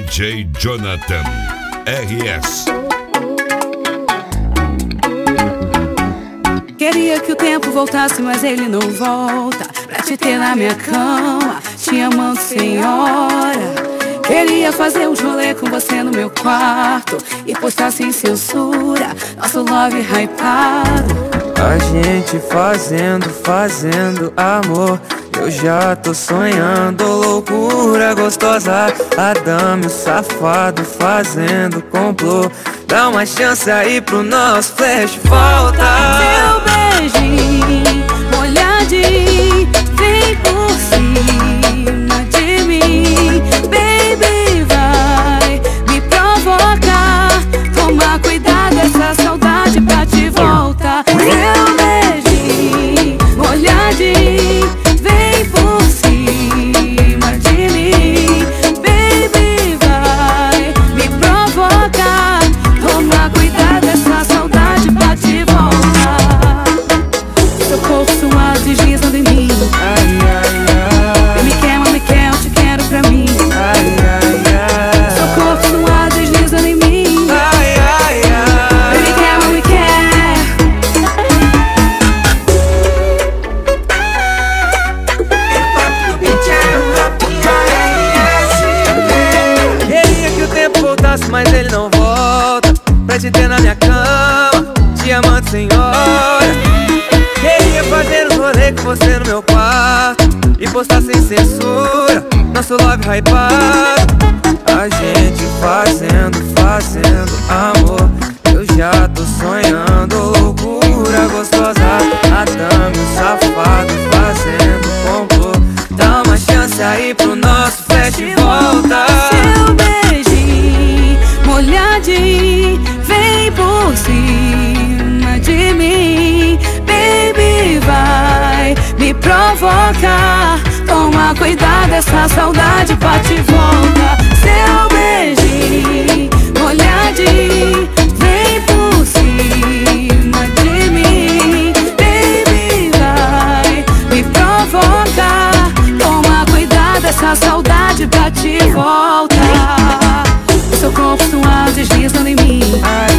DJ Jonathan RS. Queria que o tempo voltasse, mas ele não volta. Pra te ter na minha cama, te amando, senhora. Queria fazer um rolê com você no meu quarto e postar sem censura nosso love hypado. A gente fazendo amor. Eu já tô sonhando, loucura gostosa. Adame, o safado, fazendo complô. Dá uma chance aí pro nosso flash, volta. Seu beijinho, molhadinho, vem por cima de mim. Baby, vai me provocar. Toma cuidado, essa saudade pra te voltar. Seu beijinho, molhadinho, vem por cima de mim. Baby, vai me provocar. Toma cuidado, essa saudade pra te voltar. Seu corpo suado deslizando em mim. Ai, ai, ai. Me quer, eu te quero pra mim. Ai, ai, ai. Seu corpo suado deslizando em mim. Ai, ai, ai. Me quer. Queria que o tempo voltasse, mas ele não volta. Pra te ter na minha cama, te amando, senhora. Queria fazer um rolê com você no meu quarto e postar sem censura nosso love hypado. A gente fazendo amor. Eu já tô sonhando, loucura gostosa. Adame, o safado, fazendo complô. Dá uma chance aí pro nosso flash, volta. Seu beijinho, molhadinho, vem por cima de mim. Baby, vai me provocar. Toma cuidado, essa saudade bate e volta. Seu beijinho, molhadinho, vem por cima de mim. Baby, vai me provocar. Toma cuidado, essa saudade bate e volta. Seu corpo suado deslizando em mim. Ai,